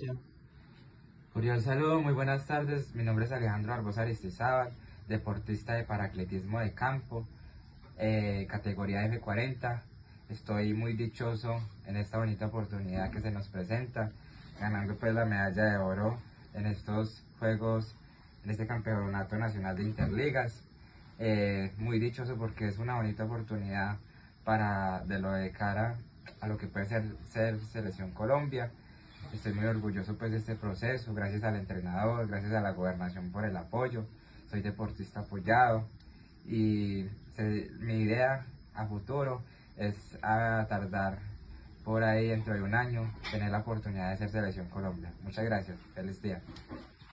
Cordial saludo, muy buenas tardes. Mi nombre es Alejandro Arbós Aristizábal, deportista de paracletismo de campo, categoría F40. Estoy muy dichoso en esta bonita oportunidad que se nos presenta, ganando pues la medalla de oro en estos juegos, en este campeonato nacional de interligas. Muy dichoso porque es una bonita oportunidad para de lo de cara a lo que puede ser Selección Colombia. Estoy muy orgulloso pues de este proceso, gracias al entrenador, gracias a la gobernación por el apoyo. Soy deportista apoyado y mi idea a futuro es a tardar por ahí dentro de un año tener la oportunidad de ser Selección Colombia. Muchas gracias, feliz día.